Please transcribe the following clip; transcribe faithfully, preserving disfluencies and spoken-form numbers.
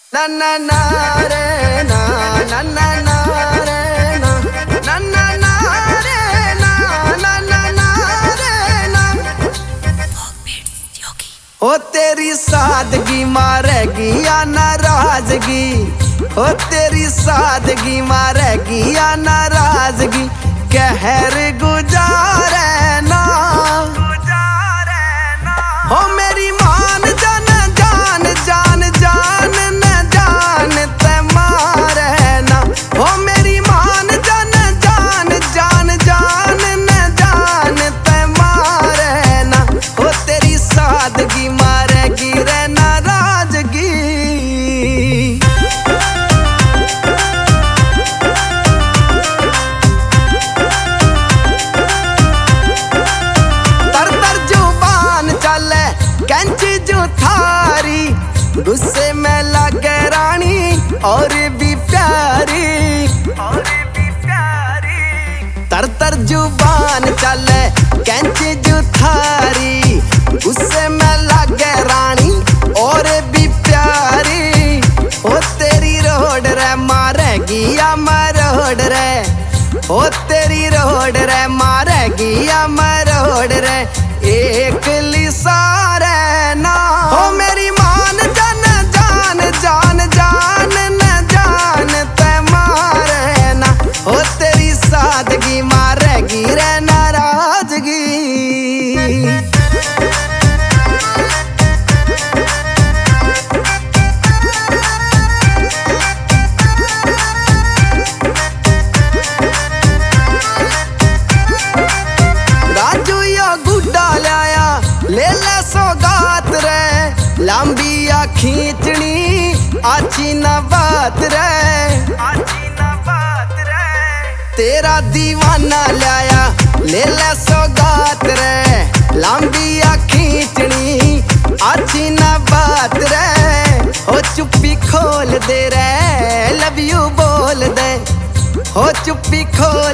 ना ना ना रे ना ना ना ना रे ना ना ना ना रे ना ना ना ना रे ना। ओ तेरी सादगी मारेगी या नाराजगी, ओ तेरी सादगी मारेगी या नाराजगी, कहर गुजारे ना हो मेरी मान जान जान जान जान न जान ते मारे ना, हो मेरी मान जान जान जान जान न जान ते मारे ना। हो तेरी सादगी मारेगी रे नाराजगी। तर तर जुबान चले कैंची जो थारी, गुस्से में लगे रानी और भी प्यारी, और भी प्यारी। तर तर जुबान चले कैंची जो थारी, गुस्से में लगे रानी और भी प्यारी। ओ तेरी रोड रे मारेगी या मरोड़ रे, ओ तेरी रोड रे मारेगी या मरोड़ रे, एक लिसारे ना हो मेरी मान जान जान जान जान न जान ते मारे ना। हो तेरी सादगी मारेगी रे नाराजगी। राजू या गुड्डा लाया ले ले सौगात रे, लंबिया खींचनी आची न बात रे, आची न बात रे। तेरा दीवाना लाया ले ले सौगात रे, लंबिया खींचनी आची न बात रे। हो चुप्पी खोल दे रे लव यू बोल दे, हो चुप्पी खोल